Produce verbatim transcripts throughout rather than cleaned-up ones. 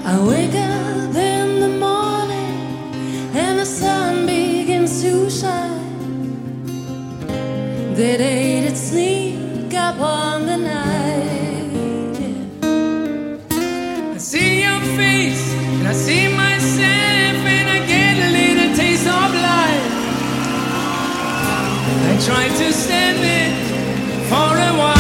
I wake up in the morning and the sun begins to shine. The day that sneak upon the night, yeah. I see your face and I see myself and I get a little taste of life. I try to stand it for a while.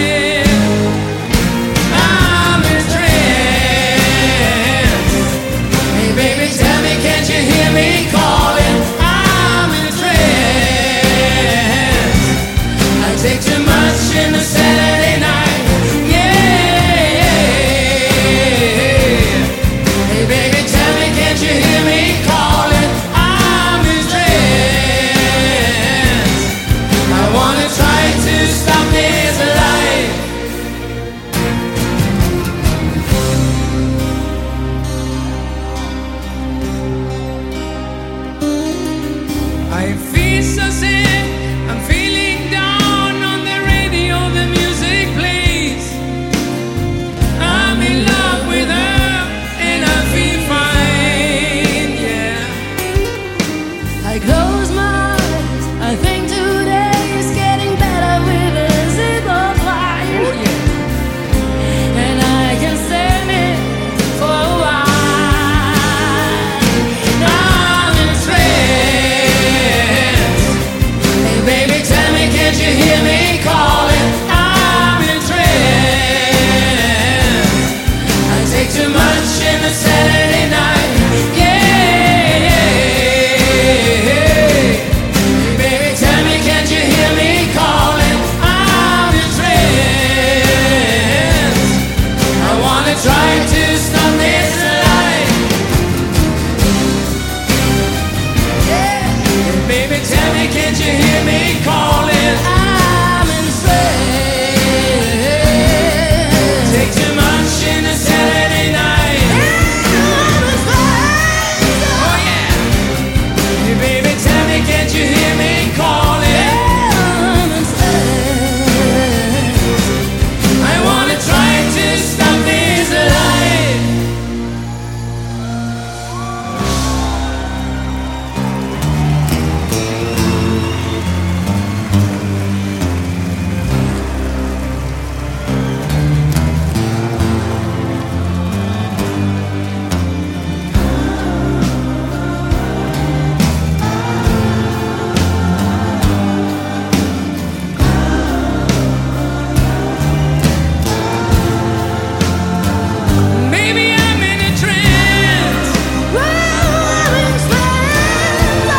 I'm in trance. Hey baby, tell me, can't you hear me calling? I'm in trance. I take too much in a Saturday night. Yeah. Hey baby, tell me, can't you hear me calling? I'm in trance. I wanna try to stop this life. I feel so sick, I'm feeling down. On the radio the music plays. I'm in love with her and I feel fine, yeah. I close my eyes, I think today is getting better with a zipper line. Oh yeah. And I can stand it for a while. I'm in trance. Hey baby, tell me, can't you hear me calling? I'm in trance. I take too much in a Saturday night. Yeah. Hey baby, tell me, can't you hear me calling? I'm in trance. I wanna try to stop this life. Yeah. Hey baby, tell me, can't you hear me calling? I'm in trance. Take too much in a Saturday night. I'm in trance. Oh yeah. Hey baby, tell me, can't you hear me calling? I'm in trance. I wanna try to stop this life. Maybe I'm in a trance. I'm in trance.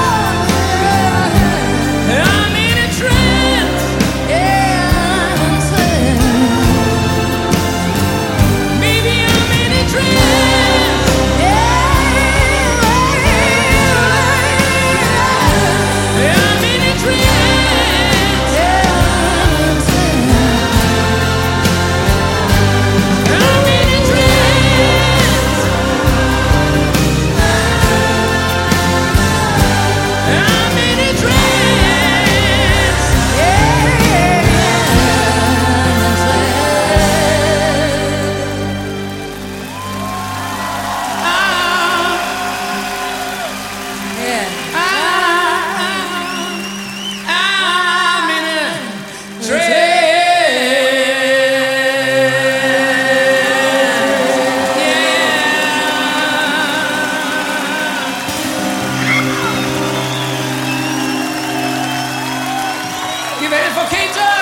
I'm in a trance. Yeah, I'm in trance. Maybe I'm in a trance. I'm in a trance. I'm in a trance. I'm in a trance. I'm in a trance. Give it for Keita.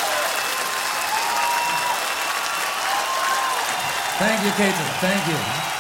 Thank you, Keita. Thank you.